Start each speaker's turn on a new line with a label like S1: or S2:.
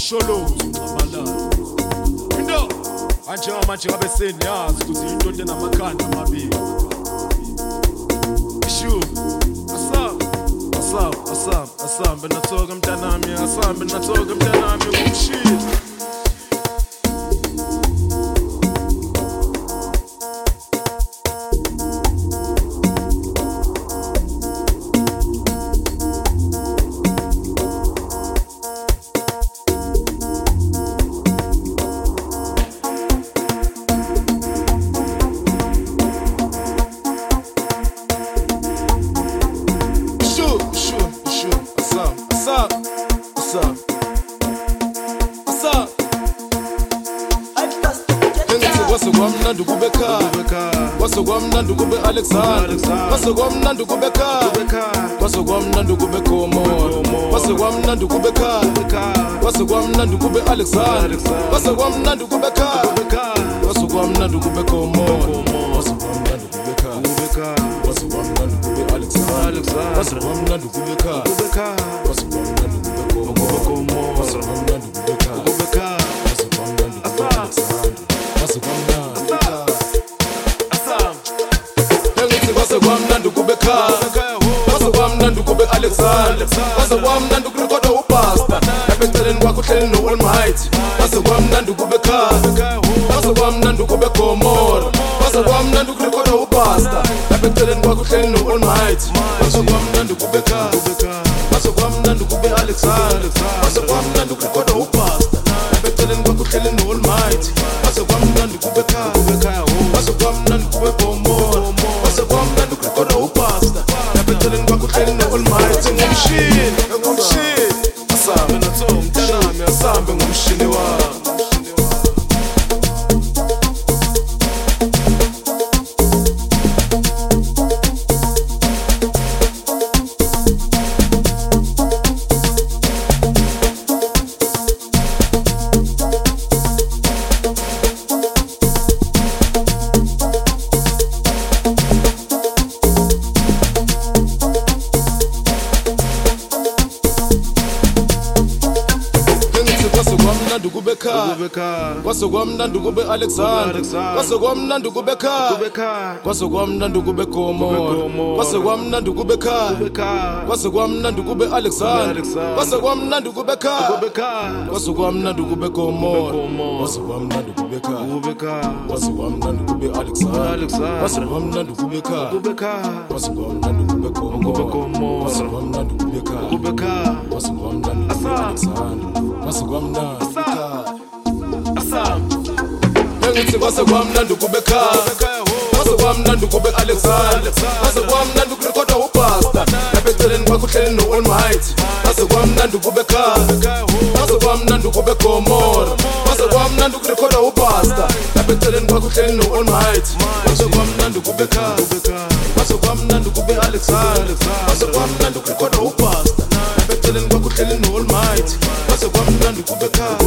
S1: Sholo Amalala Into manje ngabe seniyazi ukuthi into enamakhanda amabili Ishu Asambe nathoka mntanami asambe nathoka mntanami ngumshilo Wasogwamnandi kube Alexander Wasogwamnandi kube Ka Wasogwamnandi kube Komoro Wasogwamnandi kube Ka Wasogwamnandi kube Alexander Wasogwamnandi kube Ka Wasogwamnandi kube Komoro Wasogwamnandi kube Ka Wasogwamnandi kube Alexander Wasogwamnandi kube Ka Wasogwamnandi kube Komoro Wasogwamnandi kube Ka Wasogwamnandi kube Alexander Wasogwamnandi kube Ka Wasogwamnandi kube Alexander Wasogwamnandi kurekhoda upasta Eceleni kwakho uhleli no-Almighty Wasogwamnandi kube Ka Wasogwamnandi kube Komoro Wasogwamnandi kurekhoda upasta Eceleni kwakho uhleli no-Almighty Wasogwamnandi kube Ka Wasogwamnandi kube Alexander Wasogwamnandi kurekhoda upasta Eceleni kwakho uhleli no-Almighty Wasogwamnandi kube Ka Wasogwamnandi kube Komoro Wasogwamnandi kurekhoda upasta Eceleni kwakho uhleli no-Almighty ngumshini asambe nathoka mntanami asambe ngumshini wami Wasogwamnandi kube Alexander Wasogwamnandi kube Ka Wasogwamnandi kube Komoro Wasogwamnandi kube Ka Wasogwamnandi kube Alexander Wasogwamnandi kube Ka Wasogwamnandi kube Komoro Wasogwamnandi kube Ka Wasogwamnandi kube Alexander Wasogwamnandi kube Ka Wasogwamnandi kube Komoro Wasogwamnandi kube Ka Wasogwamnandi kube Alexander Wasogwamnandi kube Ka Wasogwamnandi kube Ka Wasogwamnandi kube Alexander Wasogwamnandi kurekhoda upasta Eceleni kwakho uhleli no-Almighty Wasogwamnandi kube Ka Wasogwamnandi kube Komoro Wasogwamnandi kurekhoda upasta Eceleni kwakho uhleli no-Almighty Wasogwamnandi kube Ka Wasogwamnandi kube Alexander Wasogwamnandi kurekhoda upasta Eceleni kwakho uhleli no-Almighty Wasogwamnandi kube Ka